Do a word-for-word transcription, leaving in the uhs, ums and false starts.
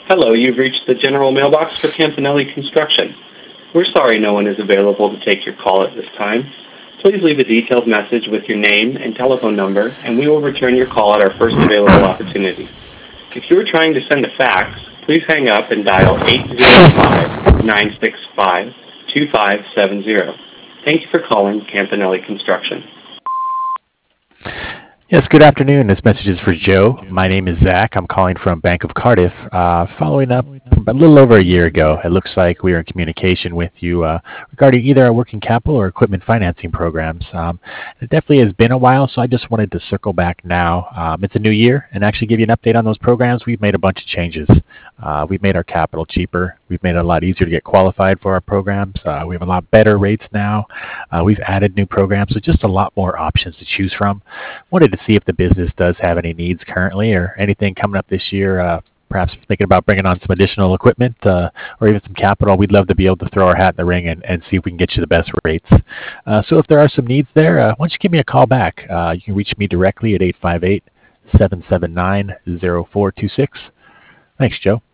Hello, you've reached the general mailbox for Campanelli Construction. We're sorry no one is available to take your call at this time. Please leave a detailed message with your name and telephone number, and we will return your call at our first available opportunity. If you are trying to send a fax, please hang up and dial eight zero five, nine six five, two five seven zero. Thank you for calling Campanelli Construction. Yes, good afternoon. This message is for Joe. My name is Zach. I'm calling from Bank of Cardiff. Uh, following up a little over a year ago, it looks like we were in communication with you uh, regarding either our working capital or equipment financing programs. Um, it definitely has been a while, so I just wanted to circle back now. Um, it's a new year and actually give you an update on those programs. We've made a bunch of changes. Uh, we've made our capital cheaper. We've made it a lot easier to get qualified for our programs. Uh, we have a lot better rates now. Uh, we've added new programs, so just a lot more options to choose from. Wanted to see if the business does have any needs currently or anything coming up this year, uh, perhaps thinking about bringing on some additional equipment uh, or even some capital. We'd love to be able to throw our hat in the ring and, and see if we can get you the best rates. Uh, so if there are some needs there, uh, why don't you give me a call back? Uh, you can reach me directly at eight five eight, seven seven nine, zero four two six. Thanks, Joe.